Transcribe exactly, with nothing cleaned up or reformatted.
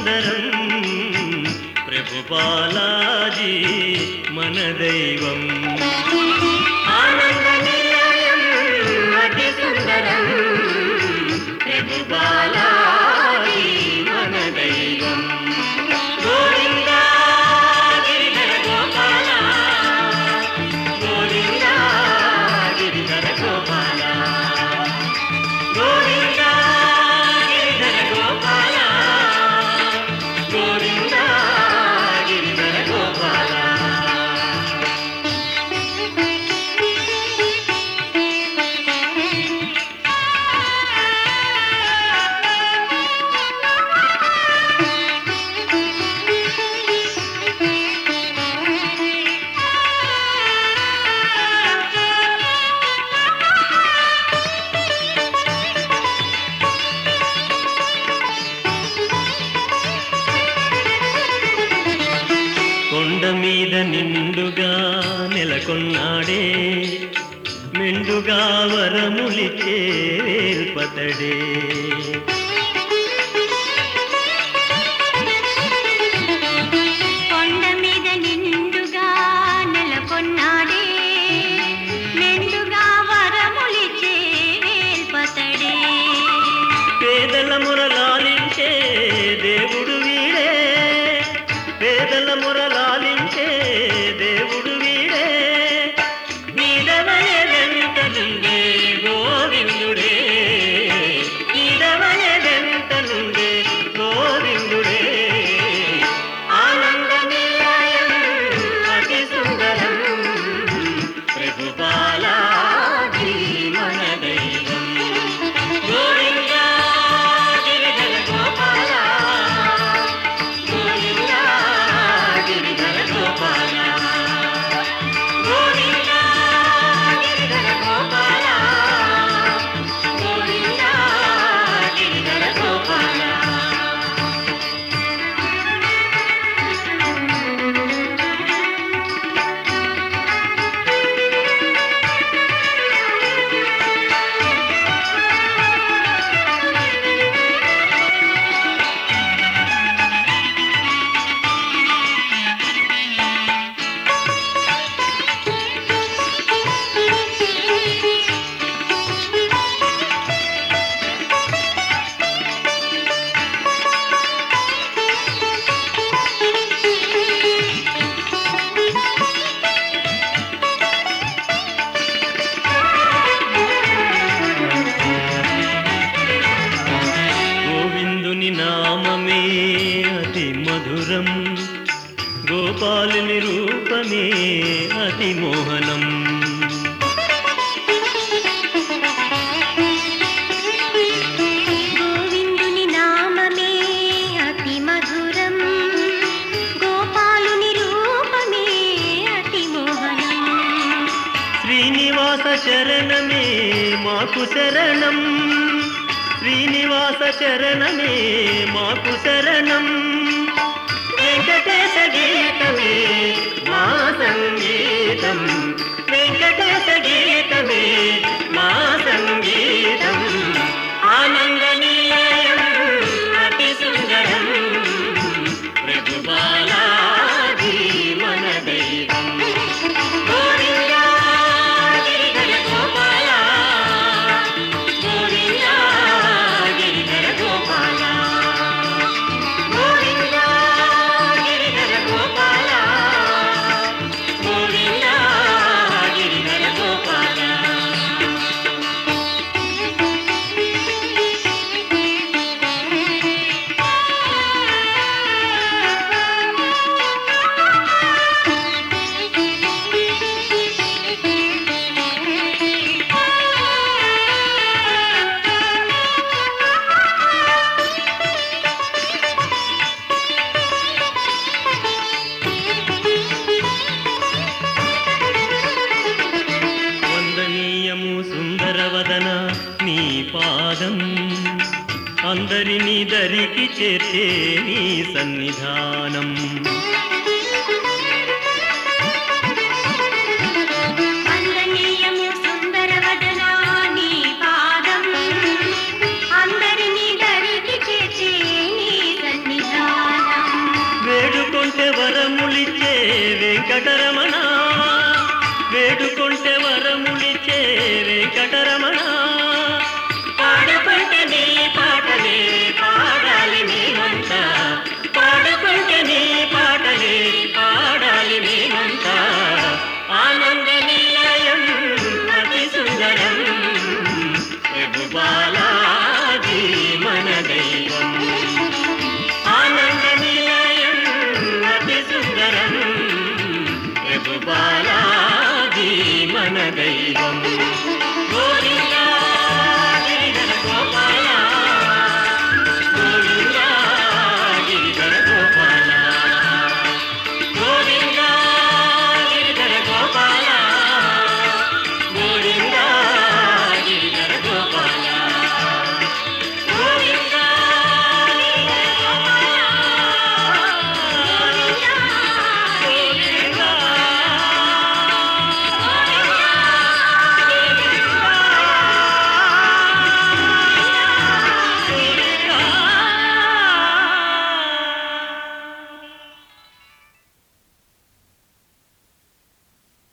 సుందరం ప్రభు బాలాజీ మన దైవం. ఆనంద నిలయం అతి సుందరం ప్రభు బాలాజీ మన దైవం. గోవిందా గిరిధర గోపాల గోవిందా గిరిధర గోపాల గోవిందా గిరిధర గోపాల గోవిందా గిరిధర గోపాల. కొండ మీద నిండుగా నెలకొన్నాడే మెండుగా వరములిచ్చే వేల్పతడే. కొండ మీద నిండుగా నెలకొన్నాడే మెండుగా వరములిచ్చే వేల్పతడే. పేదల మురలాలించే దేవుడు వీడే పేదల మురలాలించే దేవుడు వీడే. నీడవయ వెంటనుండే గోవిందుడే నీడవయ వెంటనుండే గోవిందుడే. ఆనంద నిలయం అతి సుందరం ప్రభు బాలాజీ మన దైవం. గోవిందా గిరిధర గోపాల గోవిందా గిరిధర గోపాల గోవిందా గిరిధర గోపాల గోవిందా గిరిధర గోపాల. గోవిందుని నామమే అతి మధురం గోపాలుని రూపమే అతి మోహనం. గోవిందుని నామమే అతి మధురం గోపాలుని రూపమే అతి మోహనం. శ్రీనివాస చరణమే మాకు శరణం శ్రీనివాస చరణమే మాకు శరణం. వెంకటేశ గీతమే మా సంగీతం వెంకటేశ గీతమే మా సంగీతం. ఆనంద నిలయం అతి సుందరం ప్రభు బాలాజీ మన దైవం. గోవిందా గిరిధర గోపాల గోవిందా గిరిధర గోపాల గోవిందా గిరిధర గోపాల గోవిందా గిరిధర గోపాల. వందనీయము సుందరవదన నీ పాదం అందరినీ దరికి చేర్చే నీ సన్నిధానం. వందనీయము సుందరవదనా నీ పాదం అందరినీ దరికి చేర్చే నీ సన్నిధానం. వెంకటరమణ